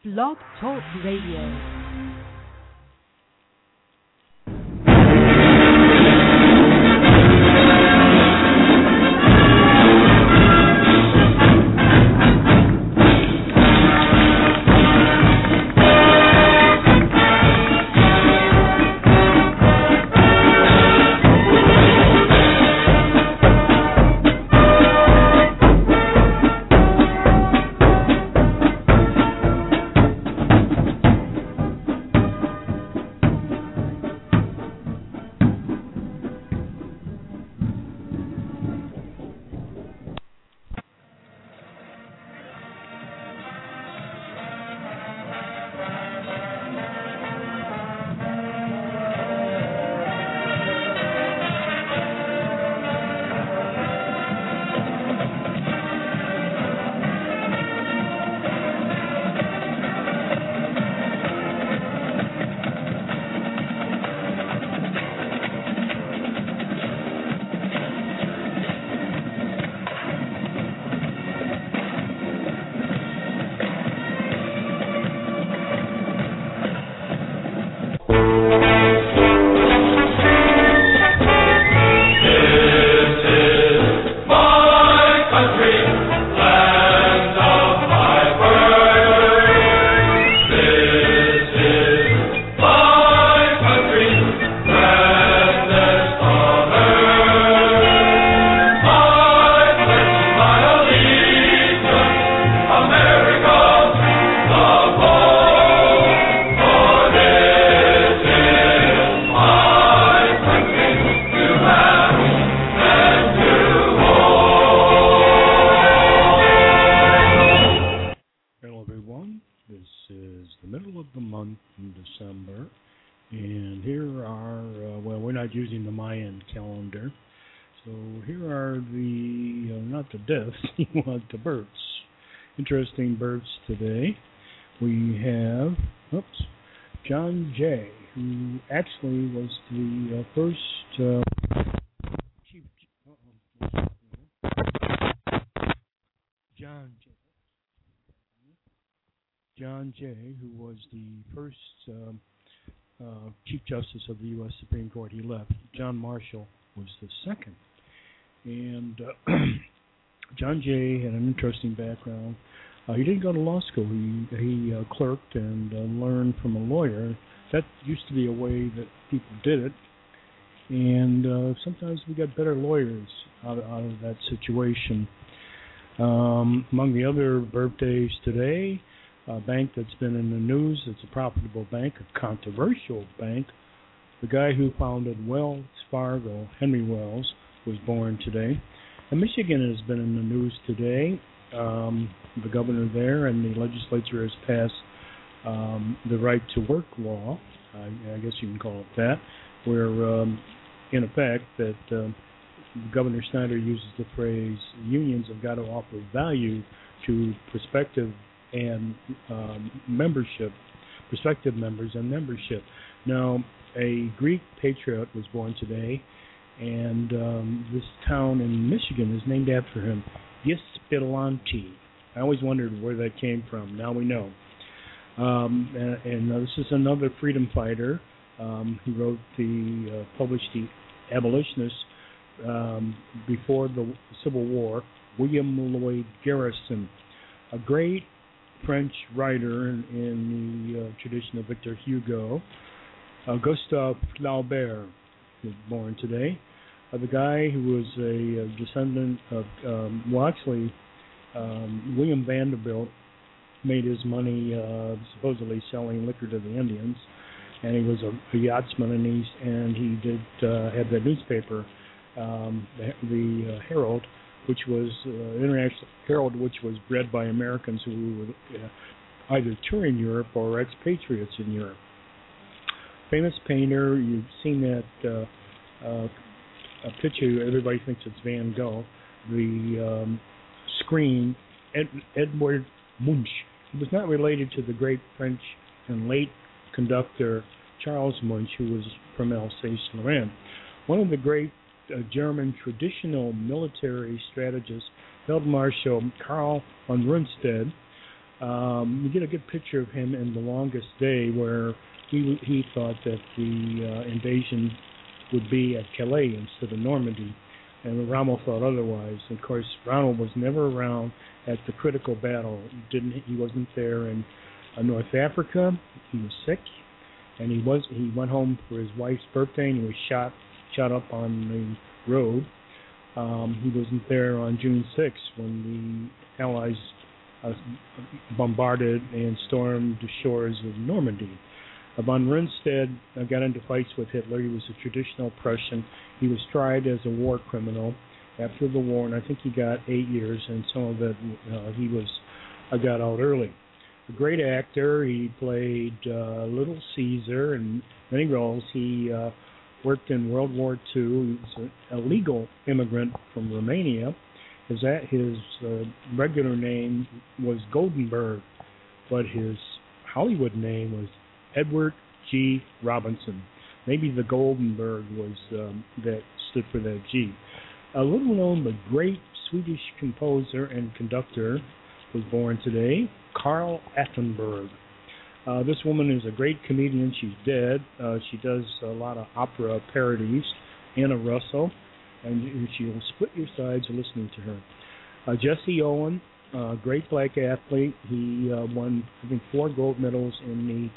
Blog Talk Radio. The births. Interesting births today. We have, John Jay, who actually was the first chief. John Jay, who was the first Chief Justice of the U.S. Supreme Court. He left. John Marshall was the second. And John Jay had an interesting background. He didn't go to law school. He clerked and learned from a lawyer. That used to be a way that people did it. And sometimes we got better lawyers out of that situation. Among the other birthdays today, a bank that's been in the news, it's a profitable bank, a controversial bank. The guy who founded Wells Fargo, Henry Wells, was born today. And Michigan has been in the news today. The governor there and the legislature has passed the right to work law, I guess you can call it that, where in effect that Governor Snyder uses the phrase, unions have got to offer value to prospective members and membership. Now, a Greek patriot was born today, and this town in Michigan is named after him, Yspelunte. I always wondered where that came from. Now we know. And this is another freedom fighter. He wrote published the Abolitionist before the Civil War, William Lloyd Garrison, a great French writer in the tradition of Victor Hugo. Gustave Flaubert was born today. The guy who was a descendant of, William Vanderbilt made his money supposedly selling liquor to the Indians, and he was a yachtsman, and he did have that newspaper, the Herald, which was International Herald, which was bred by Americans who were either touring Europe or expatriates in Europe. Famous painter, you've seen that a picture, everybody thinks it's Van Gogh, the screen, Edward Munch. He was not related to the great French and late conductor Charles Munch, who was from Alsace-Lorraine. One of the great German traditional military strategist, Feldmarschall Karl von Rundstedt, You get a good picture of him in The Longest Day, where he thought that the invasion would be at Calais instead of Normandy, and Rommel thought otherwise. Of course, Rommel was never around at the critical battle. He wasn't there in North Africa. He was sick, and he went home for his wife's birthday, and he was shot up on the road. He wasn't there on June 6th when the Allies bombarded and stormed the shores of Normandy. Von Rundstedt got into fights with Hitler. He was a traditional Prussian. He was tried as a war criminal after the war, and I think he got 8 years, and some of it he got out early. A great actor. He played Little Caesar in many roles. He worked in World War II. He was a legal immigrant from Romania. His regular name was Goldenberg, but his Hollywood name was Edward G. Robinson. Maybe the Goldenberg was that stood for that G. A little known but great Swedish composer and conductor was born today, Carl Attenberg. This woman is a great comedian. She's dead. She does a lot of opera parodies. Anna Russell, and she will split your sides listening to her. Jesse Owen, great black athlete. He won, I think, 4 gold medals in the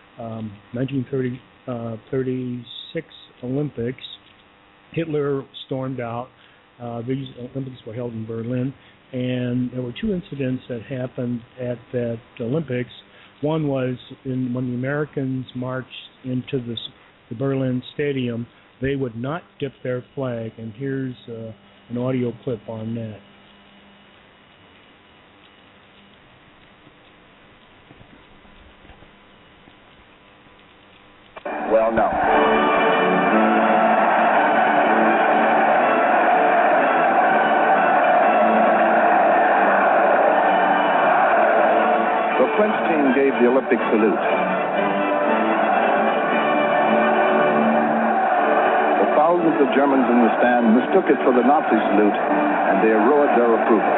1936 Olympics. Hitler stormed out. These Olympics were held in Berlin, and there were 2 incidents that happened at that Olympics. One was when the Americans marched into the Berlin Stadium, they would not dip their flag, and here's an audio clip on that. Well, no. The French team gave the Olympic salute. The thousands of Germans in the stand mistook it for the Nazi salute, and they roared their approval.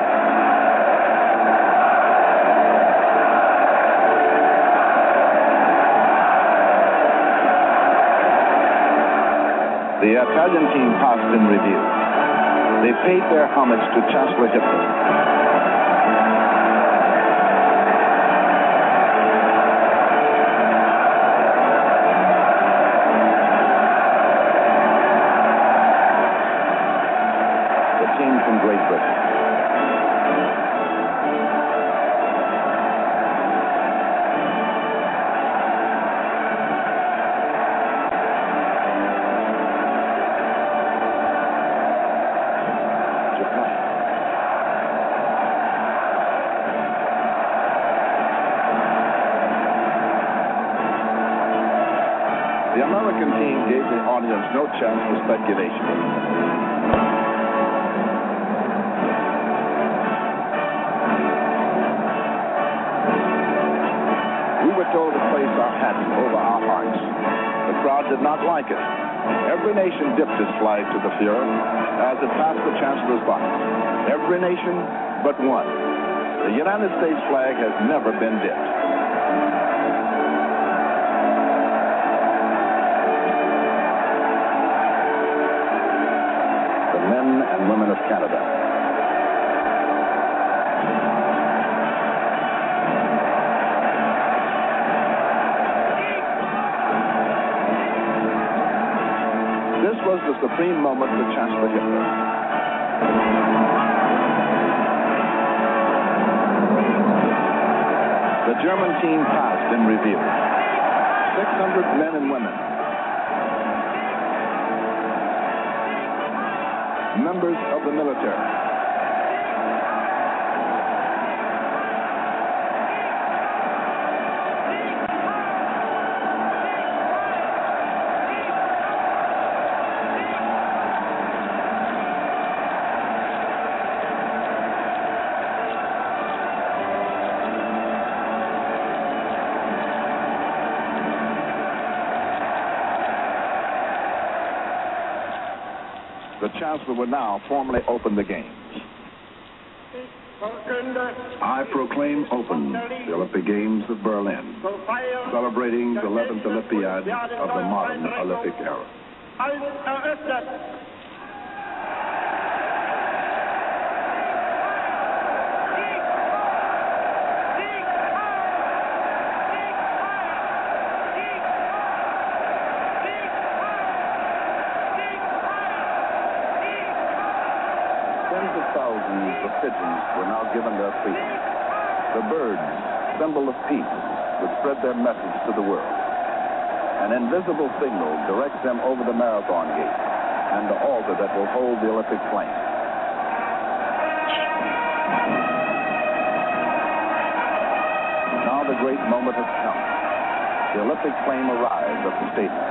The Italian team passed in review. They paid their homage to Chancellor Hitler. The team from Great Britain. The American team gave the audience no chance for speculation. We were told to place our hats over our hearts. The crowd did not like it. Every nation dipped its flag to the Fuhrer as it passed the Chancellor's box. Every nation but one. The United States flag has never been dipped. Men and women of Canada. This was the supreme moment for Chancellor Hitler. The German team passed in review. 600 men and women. Members of the military. The Chancellor would now formally open the games. I proclaim open the Olympic Games of Berlin, celebrating the 11th Olympiad of the modern Olympic era. Tens of thousands of pigeons were now given their freedom. The birds, symbol of peace, would spread their message to the world. An invisible signal directs them over the marathon gate and the altar that will hold the Olympic flame. Now the great moment has come. The Olympic flame arrives at the stadium.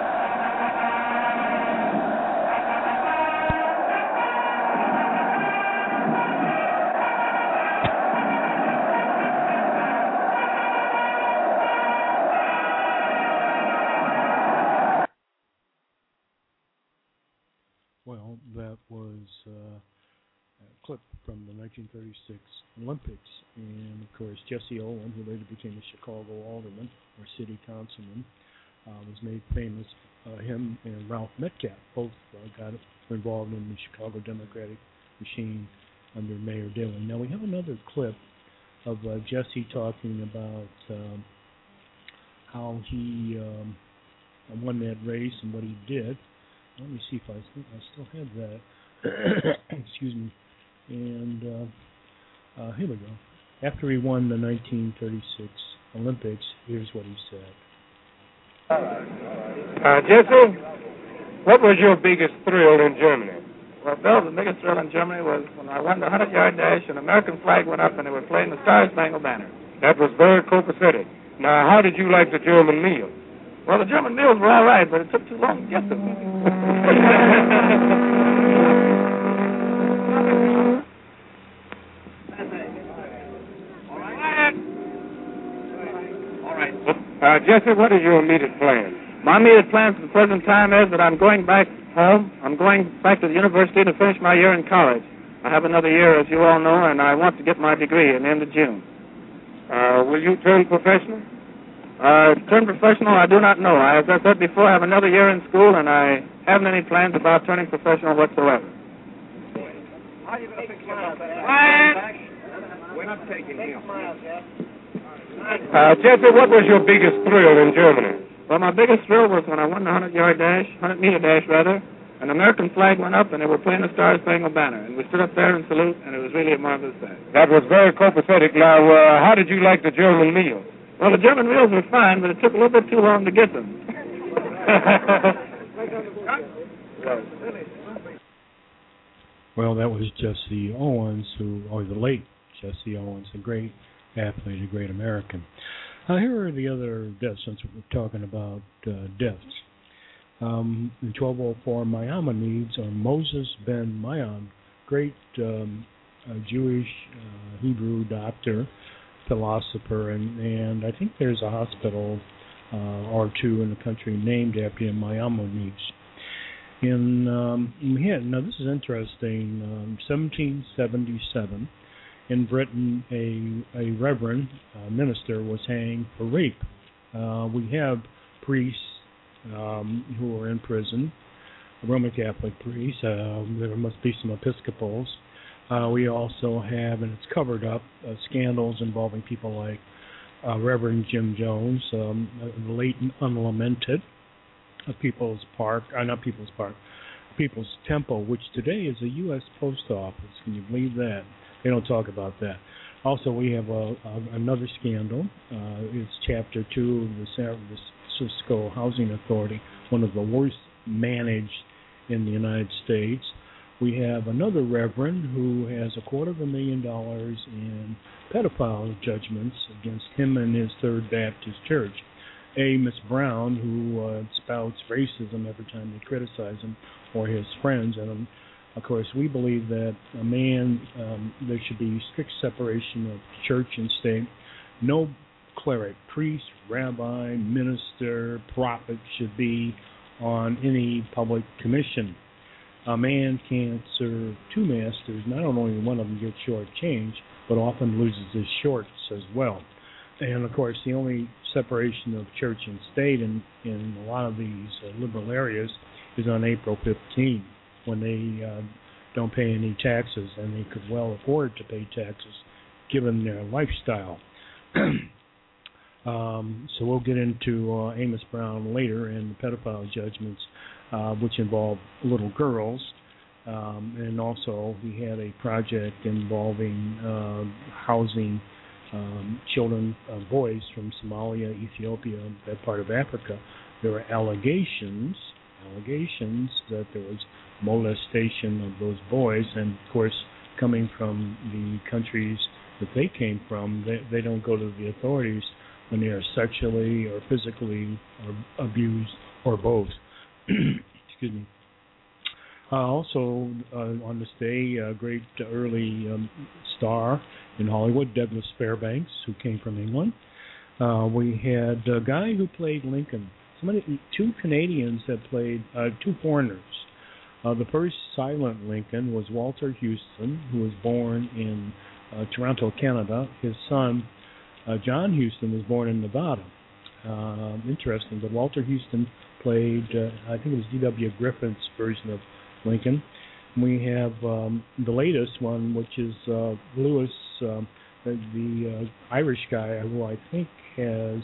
Well, that was a clip from the 1936 Olympics. And, of course, Jesse Owens, who later became a Chicago alderman or city councilman, was made famous. Him and Ralph Metcalf both got involved in the Chicago Democratic machine under Mayor Dillon. Now, we have another clip of Jesse talking about how he won that race and what he did. Let me see if I still have that. Excuse me. And here we go. After he won the 1936 Olympics, here's what he said. Jesse, what was your biggest thrill in Germany? Well, Bill, the biggest thrill in Germany was when I won the 100-yard dash and the American flag went up and they were playing the Star-Spangled Banner. That was very copacetic. Now, how did you like the German meal? Well, the German meals were all right, but it took too long to get them. Jesse, what is your immediate plan? My immediate plan for the present time is that I'm going back home. I'm going back to the university to finish my year in college. I have another year, as you all know, and I want to get my degree at the end of June. Will you turn professional? Turn professional, I do not know. As I said before, I have another year in school, and I haven't any plans about turning professional whatsoever. How are you going to fix your We're not taking him. Jesse, what was your biggest thrill in Germany? Well, my biggest thrill was when I won the 100-yard dash, 100-meter dash, rather, and the American flag went up, and they were playing the Star-Spangled Banner. And we stood up there and salute, and it was really a marvelous thing. That was very copacetic. Now, how did you like the German meals? Well, the German meals were fine, but it took a little bit too long to get them. Well, that was Jesse Owens, or the late Jesse Owens, a great athlete, a great American. Here are the other deaths, since we're talking about deaths. In 1204, Maimonides, or Moses ben Maimon, great Jewish Hebrew doctor, philosopher, and I think there's a hospital or two in the country named after him, Maimonides. Now this is interesting. 1777, in Britain, a reverend minister was hanged for rape. We have priests who are in prison, Roman Catholic priests. There must be some Episcopals. We also have, and it's covered up, scandals involving people like Reverend Jim Jones, the late and unlamented People's Temple, which today is a U.S. Post Office. Can you believe that? They don't talk about that. Also, we have another scandal. It's Chapter 2 of the San Francisco Housing Authority, one of the worst managed in the United States. We have another reverend who has $250,000 in pedophile judgments against him and his Third Baptist Church. Miss Brown, who spouts racism every time they criticize him or his friends. And, of course, we believe that a man, there should be strict separation of church and state. No cleric, priest, rabbi, minister, prophet should be on any public commission. A man can't serve two masters. Not only one of them gets shortchanged, but often loses his shorts as well. And of course, the only separation of church and state in a lot of these liberal areas is on April 15, when they don't pay any taxes, and they could well afford to pay taxes given their lifestyle. So we'll get into Amos Brown later and the pedophile judgments, which involve little girls. And also he had a project involving housing children, boys from Somalia, Ethiopia, that part of Africa. There were allegations that there was molestation of those boys, and of course, coming from the countries that they came from, they don't go to the authorities when they are sexually or physically or abused or both. Excuse me. Also, on this day, a great early star in Hollywood, Douglas Fairbanks, who came from England. We had a guy who played Lincoln. Two Canadians that played, two foreigners. The first silent Lincoln was Walter Houston, who was born in Toronto, Canada. His son, John Houston, was born in Nevada. Interesting, but Walter Houston played, I think it was D.W. Griffith's version of Lincoln. We have the latest one, which is Lewis, the Irish guy, who I think has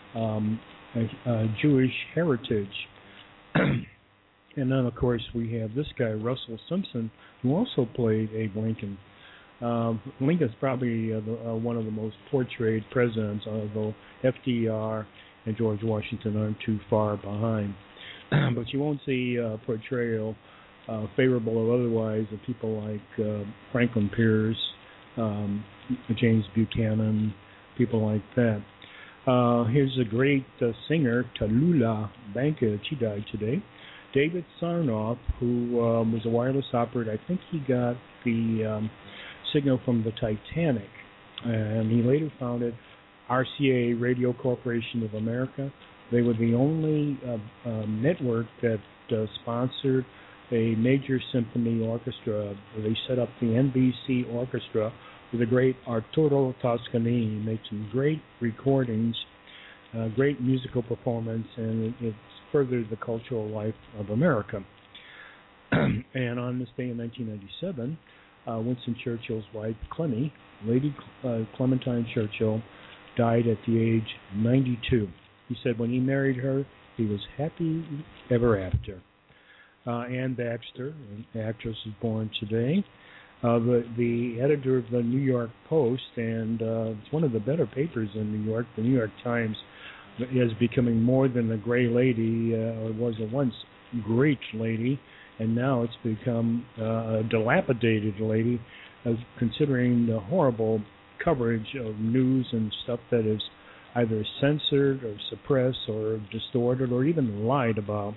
a Jewish heritage. And then, of course, we have this guy, Russell Simpson, who also played Abe Lincoln. Lincoln's probably one of the most portrayed presidents, although FDR and George Washington aren't too far behind. But you won't see portrayal, favorable or otherwise, of people like Franklin Pierce, James Buchanan, people like that. Here's a great singer, Tallulah Bankhead. She died today. David Sarnoff, who was a wireless operator. I think he got the signal from the Titanic, and he later founded RCA, Radio Corporation of America. They were the only network that sponsored a major symphony orchestra. They set up the NBC Orchestra with the great Arturo Toscanini. He made some great recordings, great musical performance, and it's furthered the cultural life of America. And on this day in 1997, Winston Churchill's wife, Clemmy, Lady Clementine Churchill, died at the age of 92. He said when he married her, he was happy ever after. Ann Baxter, an actress, is born today. The editor of the New York Post, and it's one of the better papers in New York, the New York Times, is becoming more than a gray lady, or was a once great lady, and now it's become a dilapidated lady, considering the horrible coverage of news and stuff that is either censored or suppressed or distorted or even lied about.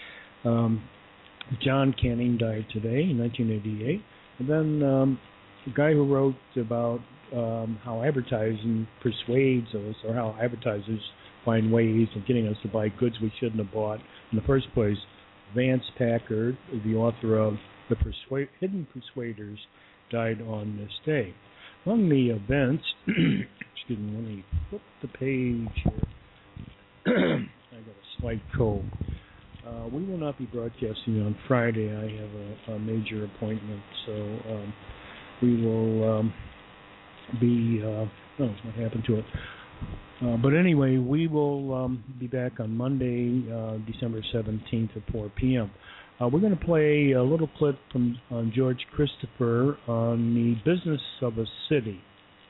John Canning died today in 1988. And then the guy who wrote about how advertising persuades us, or how advertisers find ways of getting us to buy goods we shouldn't have bought in the first place, Vance Packard, the author of The Hidden Persuaders, died on this day. Among the events, excuse me, let me flip the page here. I got a slight cold. We will not be broadcasting on Friday. I have a major appointment, so we will be, what happened to it? But anyway, we will be back on Monday, December 17th at 4 p.m. We're going to play a little clip from George Christopher on the business of a city.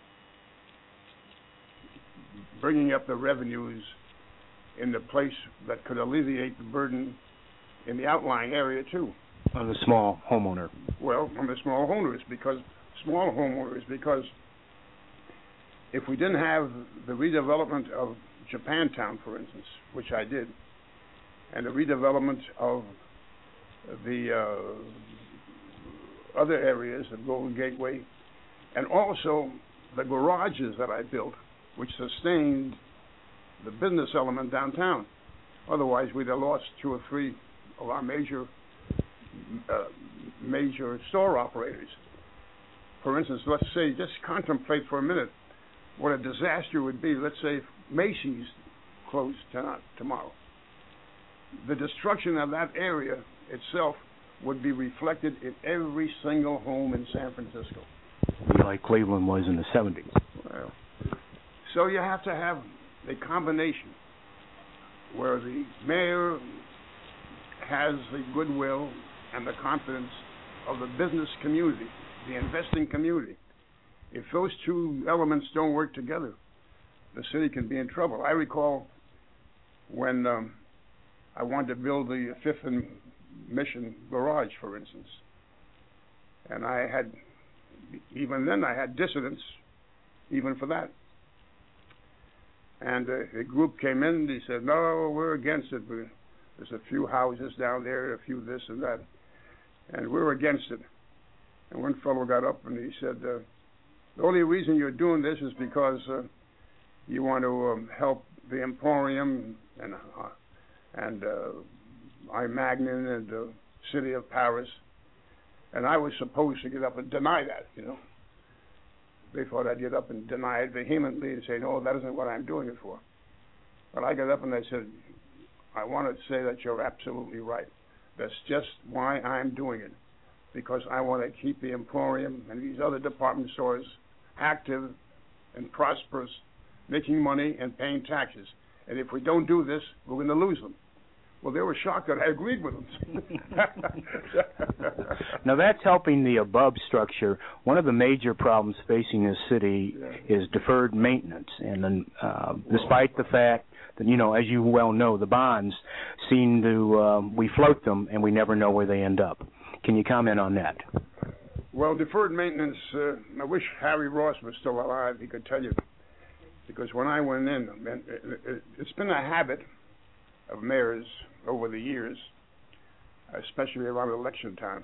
Bringing up the revenues in the place that could alleviate the burden in the outlying area, too. On the small homeowner. Well, on the small homeowners, because if we didn't have the redevelopment of Japantown, for instance, which I did, and the redevelopment of the other areas of Golden Gateway, and also the garages that I built, which sustained the business element downtown. Otherwise, we'd have lost 2 or 3 of our major store operators. For instance, let's say, just contemplate for a minute what a disaster would be. Let's say if Macy's closed tomorrow. The destruction of that area itself would be reflected in every single home in San Francisco. Like Cleveland was in the 70s. Well, so you have to have a combination where the mayor has the goodwill and the confidence of the business community, the investing community. If those two elements don't work together, the city can be in trouble. I recall when I wanted to build the Fifth and Mission garage, for instance, and even then I had dissidents, even for that. And a group came in and he said, no, we're against it. There's a few houses down there, a few this and that, and we're against it. And one fellow got up and he said, the only reason you're doing this is because you want to help the Emporium and I-Magnin and the city of Paris. And I was supposed to get up and deny that, you know. They thought I'd get up and deny it vehemently and say, no, that isn't what I'm doing it for. But I got up and I said, I want to say that you're absolutely right. That's just why I'm doing it. Because I want to keep the Emporium and these other department stores active and prosperous, making money and paying taxes. And if we don't do this, we're going to lose them. Well, they were shocked that I agreed with them. Now, that's helping the above structure. One of the major problems facing this city is deferred maintenance. And despite the fact that, you know, as you well know, the bonds seem to, we float them and we never know where they end up. Can you comment on that? Well, deferred maintenance, I wish Harry Ross was still alive. He could tell you. Because when I went in, it's been a habit of mayors over the years, especially around election time.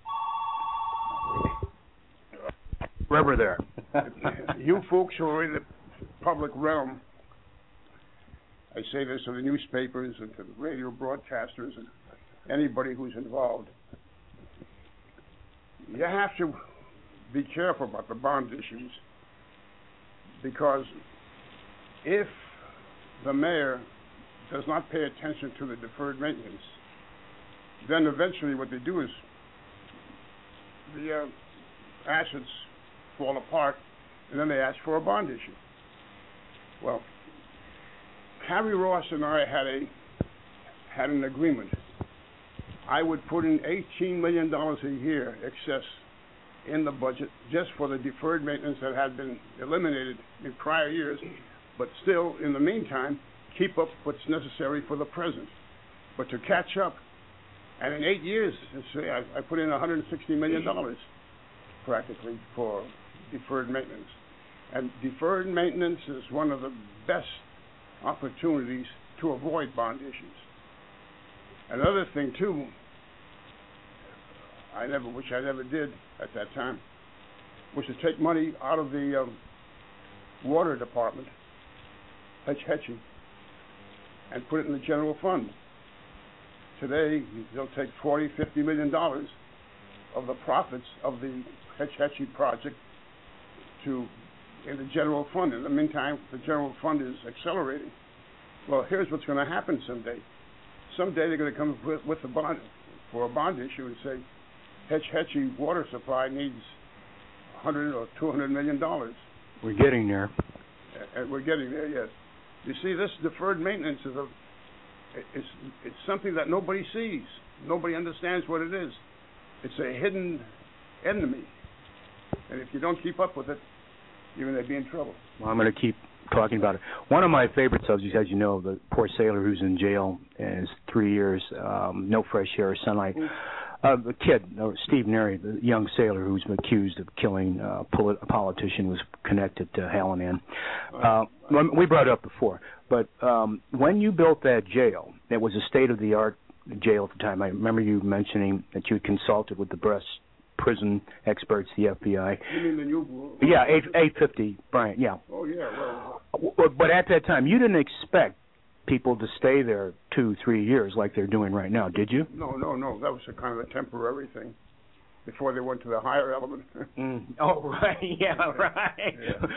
Remember there. You folks who are in the public realm, I say this to the newspapers and to the radio broadcasters and anybody who's involved, you have to be careful about the bond issues, because if the mayor does not pay attention to the deferred maintenance, then eventually what they do is the assets fall apart, and then they ask for a bond issue. Well, Harry Ross and I had an agreement. I would put in $18 million a year excess in the budget just for the deferred maintenance that had been eliminated in prior years, but still, in the meantime, keep up what's necessary for the present. But to catch up, and in 8 years, I put in $160 million practically for deferred maintenance. And deferred maintenance is one of the best opportunities to avoid bond issues. Another thing, too, which I never did at that time, was to take money out of the water department, Hetchy, and put it in the general fund. Today, they'll take $40, $50 million of the profits of the Hetchy project in the general fund. In the meantime, the general fund is accelerating. Well, here's what's going to happen someday. Someday they're going to come with a bond for a bond issue and say, Hetchy water supply needs $100 or $200 million. We're getting there. And we're getting there, yes. You see, this deferred maintenance is it's something that nobody sees. Nobody understands what it is. It's a hidden enemy. And if you don't keep up with it, you're going to be in trouble. Well, I'm going to keep talking about it. One of my favorite subjects, as you know, the poor sailor who's in jail is 3 years, no fresh air or sunlight. The kid, Steve Neri, the young sailor who's been accused of killing a politician, was connected to Hallinan. We brought it up before, but when you built that jail, it was a state-of-the-art jail at the time. I remember you mentioning that you had consulted with the best prison experts, the FBI. You mean the new? Yeah, 850 Bryant. Yeah. Oh yeah. Well. But at that time, you didn't expect people to stay there 2-3 years like they're doing right now, did you? No. That was a kind of a temporary thing. before they went to the higher element. Oh, right. Yeah, right.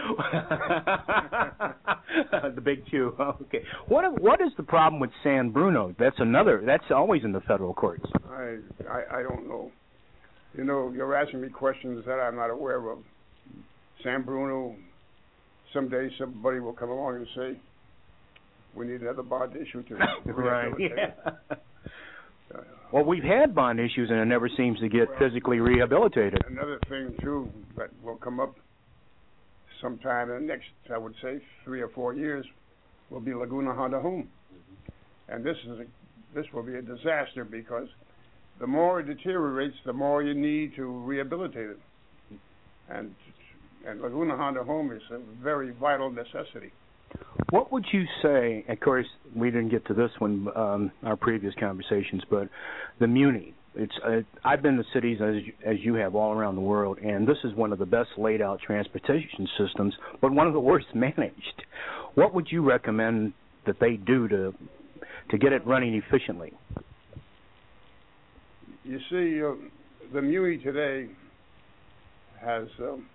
Yeah. The big two. Okay. What is the problem with San Bruno? That's always in the federal courts. I don't know. You know, you're asking me questions that I'm not aware of. San Bruno, someday somebody will come along and say, we need another bond issue to right. Yeah. Well, we've had bond issues, and it never seems to get physically rehabilitated. Another thing, too, that will come up sometime in the next, I would say, 3 or 4 years, will be Laguna Honda Home. And this will be a disaster, because the more it deteriorates, the more you need to rehabilitate it. And Laguna Honda Home is a very vital necessity. What would you say, of course, we didn't get to this one, our previous conversations, but the Muni. I've been to cities, as you have, all around the world, and this is one of the best laid out transportation systems, but one of the worst managed. What would you recommend that they do to get it running efficiently? You see, the Muni today has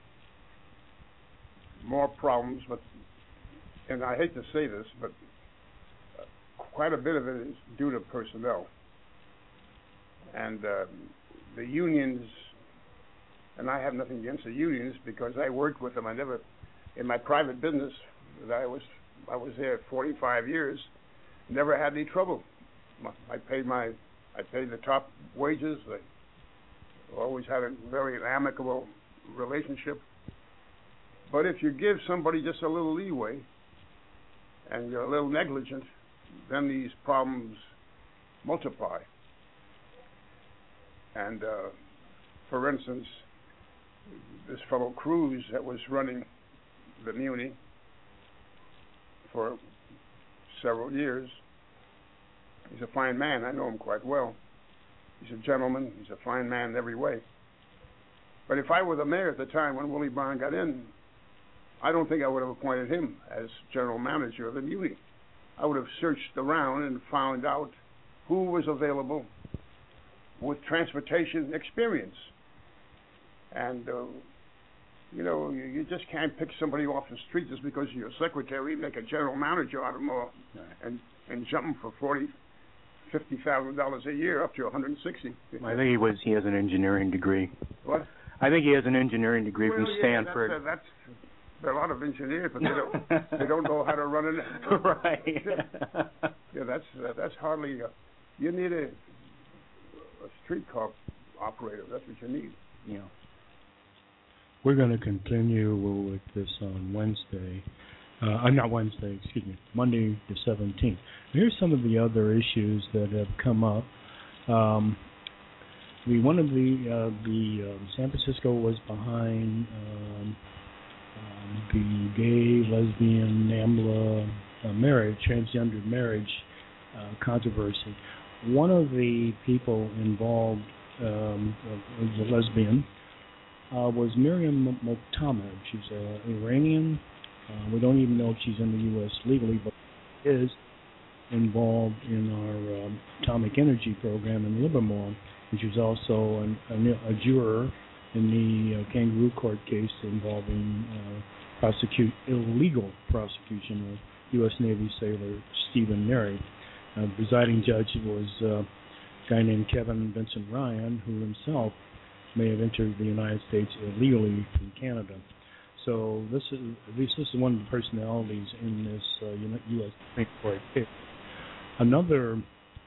more problems, and I hate to say this, but quite a bit of it is due to personnel. And the unions, and I have nothing against the unions because I worked with them. I never, in my private business, I was there 45 years, never had any trouble. I paid the top wages. I always had a very amicable relationship. But if you give somebody just a little leeway, and you're a little negligent, then these problems multiply. And for instance, this fellow Cruz that was running the Muni for several years, he's a fine man. I know him quite well. He's a gentleman. He's a fine man in every way. But if I were the mayor at the time when Willie Brown got in, I don't think I would have appointed him as general manager of the Muni. I would have searched around and found out who was available with transportation experience. And, you just can't pick somebody off the street just because you're a secretary, make a general manager out of them all, and jump them for $50,000 a year up to $160,000. I think he has an engineering degree. What? I think he has an engineering degree from Stanford. There are a lot of engineers, but they don't know how to run it. Right. Yeah, that's hardly. You need a streetcar operator. That's what you need. Yeah. We're going to continue with this on Wednesday. Not Wednesday, excuse me, Monday the 17th. Here's some of the other issues that have come up. One of the San Francisco was behind the gay, lesbian, NAMBLA marriage, transgender marriage controversy. One of the people involved was a lesbian. Was Miriam Mokhtamov. She's an Iranian. We don't even know if she's in the U.S. legally, but is involved in our atomic energy program in Livermore, and she's also a juror in the kangaroo court case involving illegal prosecution of U.S. Navy sailor Stephen Neri. The presiding judge was a guy named Kevin Vincent Ryan, who himself may have entered the United States illegally from Canada. So this is one of the personalities in this U.S. Supreme Court case. Another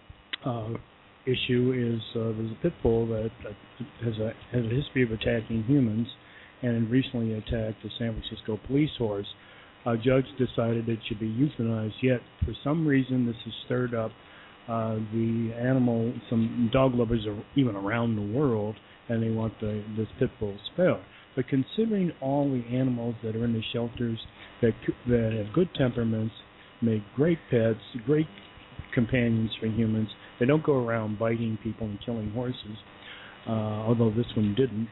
issue is there's a pit bull that has a history of attacking humans, and recently attacked a San Francisco police horse. A judge decided it should be euthanized, yet for some reason this has stirred up the animal. Some dog lovers are even around the world, and they want this pit bull spared. But considering all the animals that are in the shelters that have good temperaments, make great pets, great companions for humans, they don't go around biting people and killing horses, although this one didn't.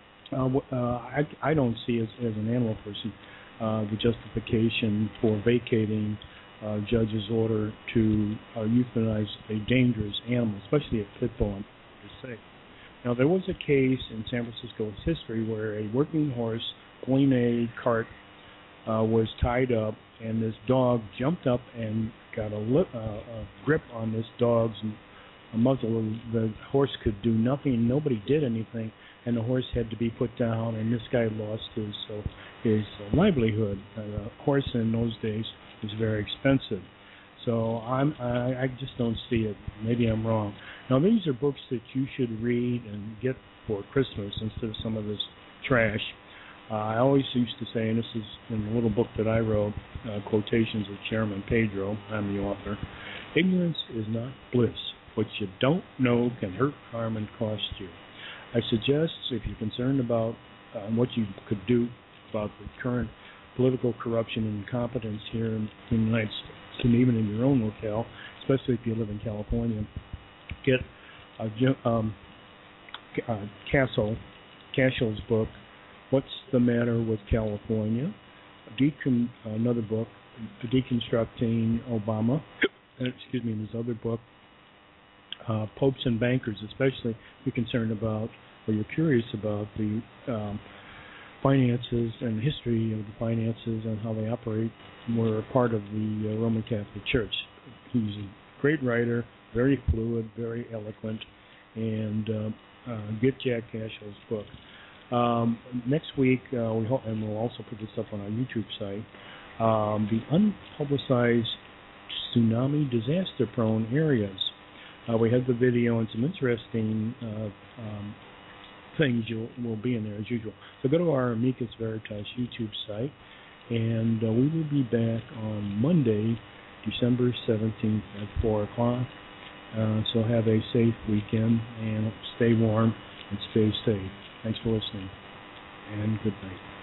I don't see as an animal person the justification for vacating judge's order to euthanize a dangerous animal, especially a pit bull, per se. Now, there was a case in San Francisco's history where a working horse pulling a cart was tied up, and this dog jumped up and got a grip on this dog's muzzle. The horse could do nothing. Nobody did anything, and the horse had to be put down, and this guy lost his livelihood. A horse in those days was very expensive. So I just don't see it. Maybe I'm wrong. Now, these are books that you should read and get for Christmas instead of some of this trash. I always used to say, and this is in the little book that I wrote, quotations of Chairman Pedro, I'm the author, ignorance is not bliss. What you don't know can hurt, harm, and cost you. I suggest, if you're concerned about what you could do about the current political corruption and incompetence here in the United States, and even in your own locale, especially if you live in California, get Cashel's book, What's the Matter with California? Another book, Deconstructing Obama. And his other book, Popes and Bankers, especially if you're concerned about or you're curious about the finances and the history of the finances and how they operate. We're a part of the Roman Catholic Church. He's a great writer, very fluid, very eloquent, and get Jack Cashell's book. Next week, we hope, and we'll also put this up on our YouTube site, the unpublicized tsunami disaster-prone areas. We have the video and some interesting things will be in there as usual. So go to our Amicus Veritas YouTube site, and we will be back on Monday, December 17th at 4 o'clock. So have a safe weekend, and stay warm and stay safe. Thanks for listening, and good night.